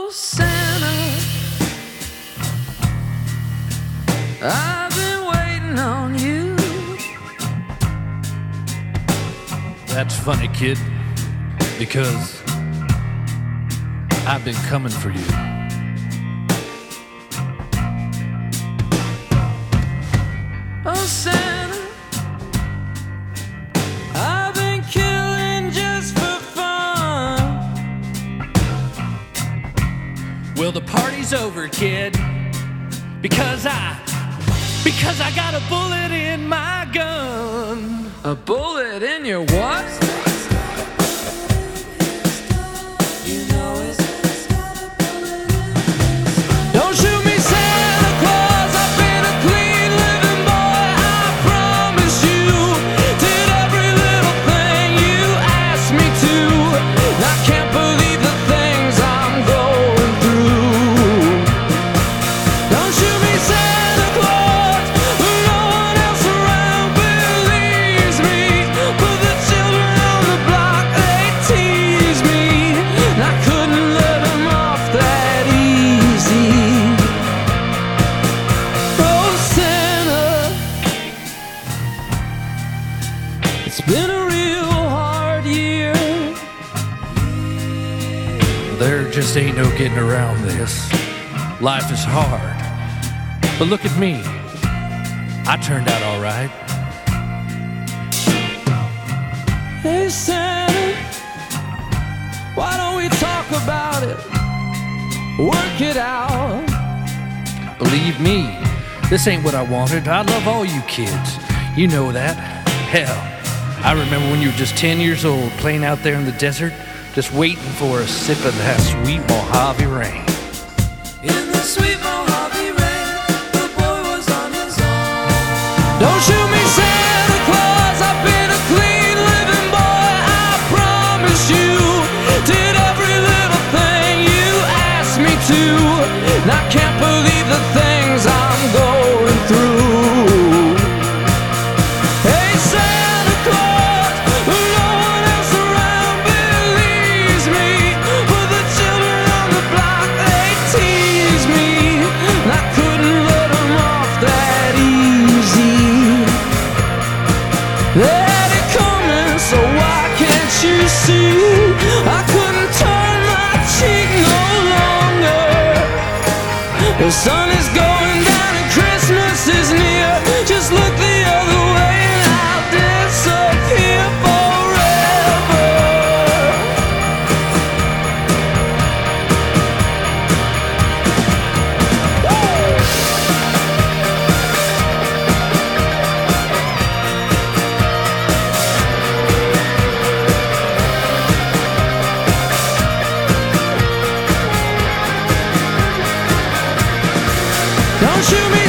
Santa, I've been waiting on you. That's funny, kid, because I've been coming for you. Oh, Santa, I've been killing just for fun. Well, the party's over, kid, because I got a bullet in my gun. A bullet in your what? Don't shoot me, Santa Claus. I've been a clean living boy. I promise you. Did every little thing you asked me to. I can't believe the things I'm going through. Don't shoot me, Santa Claus. No one else around believes me. But the children on the block, they tease me. And I couldn't let them off that easy. Oh, Santa, it's been a real hard year. There just ain't no getting around this. Life is hard. But look at me. I turned out all right. Hey, Santa, why don't we talk about it? Work it out. Believe me, this ain't what I wanted. I love all you kids. You know that. Hell, I remember when you were just 10 years old, playing out there in the desert, just waiting for a sip of that sweet Mojave rain. In the sweet Mojave rain, the boy was on his own. Don't shoot me, Santa Claus. I've been a clean living boy. I promise you. Did every little thing you asked me to. And I can't believe the things I'm going through. Hey, Santa Claus, no one else around believes me. But the children on the block, they tease me. And I couldn't let them off that easy. They had it coming, so why can't you see? I couldn't turn my cheek no longer. The sun is going down and Christmas is near. Just look the other way and I'll disappear forever. Don't shoot me,